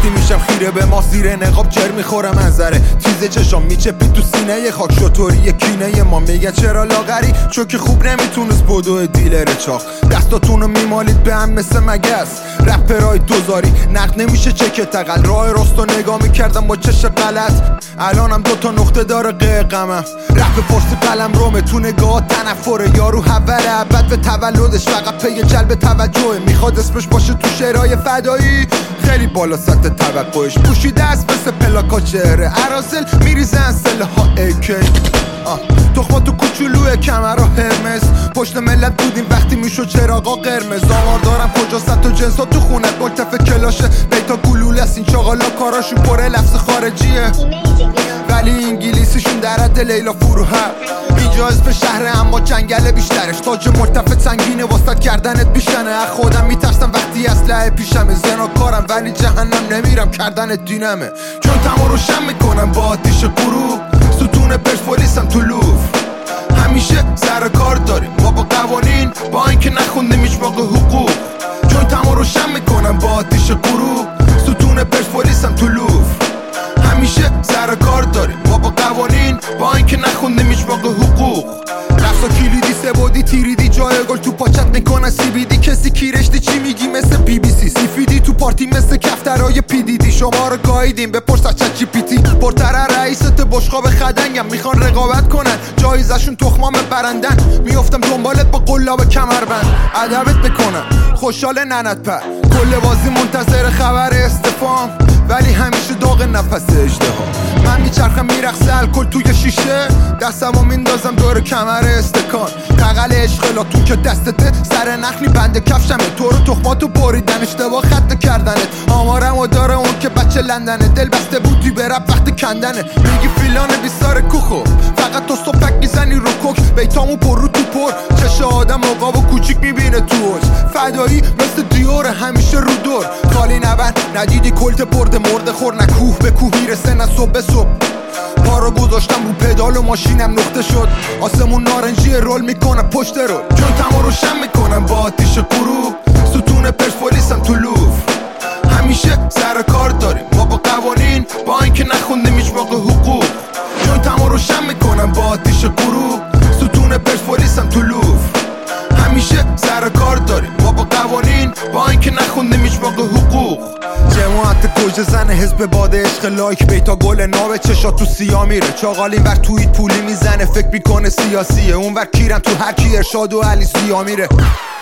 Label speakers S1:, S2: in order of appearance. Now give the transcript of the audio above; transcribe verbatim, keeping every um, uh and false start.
S1: وقتی میشم خیره به ما زیر نقاب جر میخوره منظره تیزه چشام میچپی تو سینه خاک شطوری کینه ما میگه چرا لاغری چون که خوب نمیتونست بدو دیلر چاق دستاتونو میمالید به هم مثل مگس رپرای دوزاری نقد نمیشه چکه تقل راه راستو نگاه میکردم با چش غلط الانم دوتا نقطه داره قیقمم رپ فارسی قلم رومه تو نگاه تنفره یارو حوله بعد به تولدش فقط پی جلب توجهه میخواد اسمش باشه تو شعرهای فدایی خیلی بالا سطح توقعش پوشیده است مثل پلاکا چهره ارازل میریزن سله ها ایکی تخما تو کوچولوه کمرها هرمز پشت ملت بودیم وقتی میشو چراغا قرمز آمار دارم کجا ست و جنسا تو خونت ملتف کلاشه بیتا گلوله است این چاقالا کاراشون پره لفظ خارجیه ولی انگلیسیشون درد لیلا فروهر اینجا اسم شهره اما جنگل بیشترش تاج مرتفع سنگینه واسط کردنت بیشنه از خودم میترسم وقتی اسلحه پیشمه زناکارم ولی جهنم نمیرم کردنت دینمه چون تمام روشن میکنم با آتیش غروب ستون پرسپولیسم تو لوف همیشه سر کار داریم ما با قوانین با اینکه نخوندیم هیچ موقع حقوق چون تمام روشن میکنم با آتیش غروب ستون پرسپولیسم تو لوف همیشه سر کار داریم ما با قوانین با اینکه نخوندیم هیچ موقع حقوق رفتا کلیدی سبودی تیریدی جای گل تو پاچت میکنن سی بی دی کسی کیرشتی چی میگی مثل بی بی سی سیفیدی تو پارتی مثل کفترهای پی دی دی شما رو گاییدیم بپرس از چت جی پی تی پرتره رئیست بشقاب خدنگم میخوان رقابت کنن جایزشون تخمام برندن میافتم دنبالت با قلاب کمربند ادبت بکنم خوشحال ننت پر کل بازی منتظر خبر استفام ولی همیشه داغ نفس اجدها من میچرخم میرقصه الکل توی شیشه دستمو میندازم دور کمر استکان تقل عشقلاتون که دستته سر نخلی بند کفشمه تو رو تخماتو بریدن اشتباه خط کردنت آمارمو داره اون که بچه لندنه دل بسته بودی برب وقت کندنه میگی فیلان بیسار کوخو فقط تو صبحک میزنی رو کوک بیتامو پر رو تو پر چش آدم عقابو کوچیک میبینه تو اوج فدایی مثل دیوره همیشه رو دور خالی نبند ندیدی کلت برده مرده خور نه کوه به کوه میرسه نه صبح به صبح پا رو گذاشتم رو پدال و ماشینم نقطه شد آسمون نارنجی رول میکنم پشت رو چون تمام روشن میکنم با آتیش غروب ستون پرسپولیسم تو لوف همیشه سر کار داریم ما با قوانین با اینکه نخوندیم هیچ موقع حقوق چون تمام روشن میکنم با آتیش غروب ستون پرسپولیسم تو لوف همیشه سر کار داریم ما با قوانین با اینکه نخوندیم هیچ موقع حقوق جماعت گوجه زن حزب باد عشق لایک بیتا گل ناوه چشا تو سیا میره چاقال این ور توییت پولی میزنه فکر میکنه سیاسیه اون ور کیرم تو هر کی ارشاد و علی سیا میره